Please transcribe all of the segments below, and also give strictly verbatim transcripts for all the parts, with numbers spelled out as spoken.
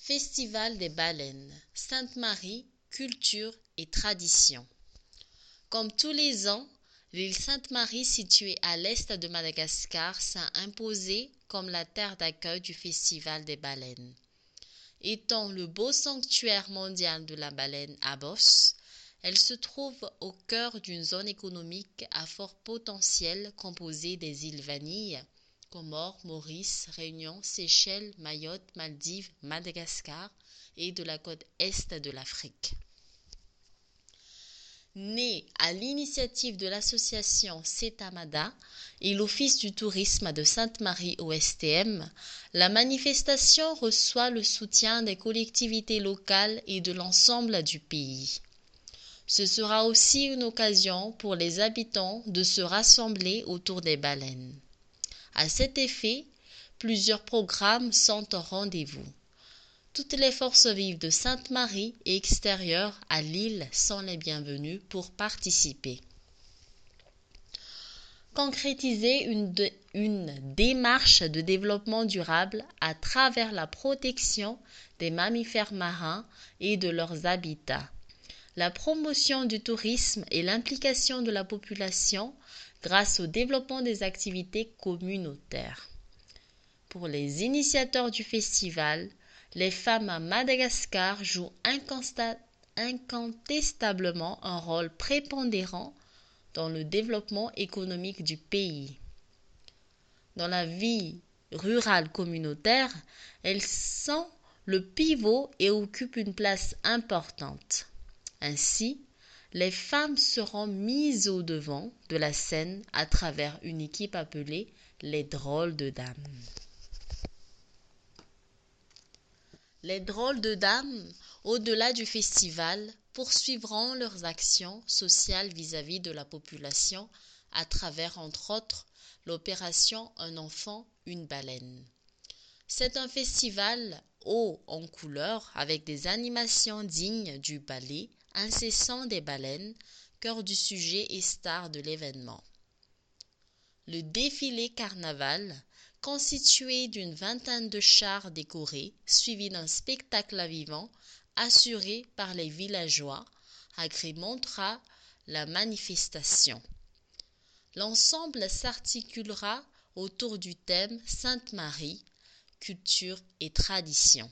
Festival des baleines, Sainte-Marie, culture et tradition. Comme tous les ans, l'île Sainte-Marie, située à l'est de Madagascar, s'est imposée comme la terre d'accueil du Festival des baleines. Étant le beau sanctuaire mondial de la baleine à bosse, elle se trouve au cœur d'une zone économique à fort potentiel composée des îles Vanille, Comores, Maurice, Réunion, Seychelles, Mayotte, Maldives, Madagascar et de la côte est de l'Afrique. Née à l'initiative de l'association CETAMADA et l'Office du tourisme de Sainte-Marie O S T M, la manifestation reçoit le soutien des collectivités locales et de l'ensemble du pays. Ce sera aussi une occasion pour les habitants de se rassembler autour des baleines. À cet effet, plusieurs programmes sont au rendez-vous. Toutes les forces vives de Sainte-Marie et extérieures à l'île sont les bienvenues pour participer. Concrétiser une, de, une démarche de développement durable à travers la protection des mammifères marins et de leurs habitats. La promotion du tourisme et l'implication de la population grâce au développement des activités communautaires. Pour les initiateurs du festival, les femmes à Madagascar jouent incontestablement un rôle prépondérant dans le développement économique du pays. Dans la vie rurale communautaire, elles sont le pivot et occupent une place importante. Ainsi, les femmes seront mises au devant de la scène à travers une équipe appelée les Drôles de Dames. Les Drôles de Dames, au-delà du festival, poursuivront leurs actions sociales vis-à-vis de la population à travers, entre autres, l'opération Un enfant, une baleine. C'est un festival haut en couleurs avec des animations dignes du ballet incessant des baleines, cœur du sujet et star de l'événement. Le défilé carnaval, constitué d'une vingtaine de chars décorés, suivi d'un spectacle vivant assuré par les villageois, agrémentera la manifestation. L'ensemble s'articulera autour du thème Sainte-Marie, culture et tradition.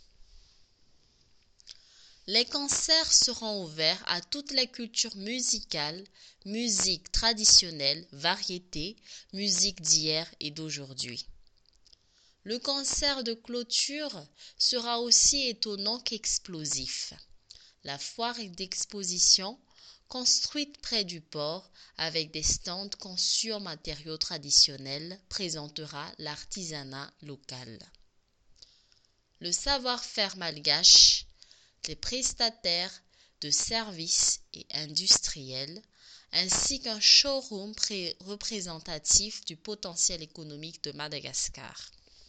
Les concerts seront ouverts à toutes les cultures musicales, musique traditionnelle, variété, musique d'hier et d'aujourd'hui. Le concert de clôture sera aussi étonnant qu'explosif. La foire d'exposition, construite près du port avec des stands conçus en matériaux traditionnels, présentera l'artisanat local. Le savoir-faire malgache, les prestataires de services et industriels, ainsi qu'un showroom représentatif du potentiel économique de Madagascar.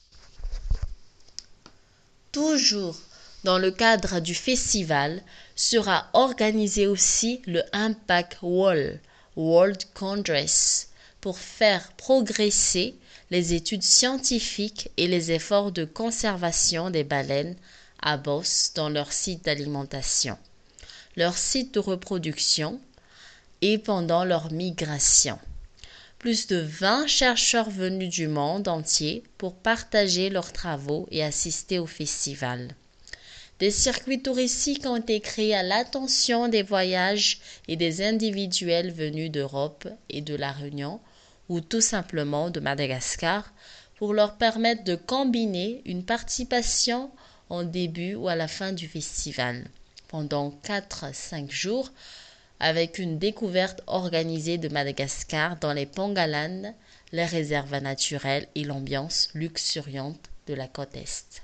Toujours dans le cadre du festival, sera organisé aussi le Impact Wall World Congress pour faire progresser les études scientifiques et les efforts de conservation des baleines à bosse dans leur site d'alimentation, leur site de reproduction et pendant leur migration. Plus de vingt chercheurs venus du monde entier pour partager leurs travaux et assister au festival. Des circuits touristiques ont été créés à l'attention des voyages et des individuels venus d'Europe et de la Réunion ou tout simplement de Madagascar pour leur permettre de combiner une participation en début ou à la fin du festival, pendant quatre à cinq jours, avec une découverte organisée de Madagascar dans les Pangalanes, les réserves naturelles et l'ambiance luxuriante de la côte Est.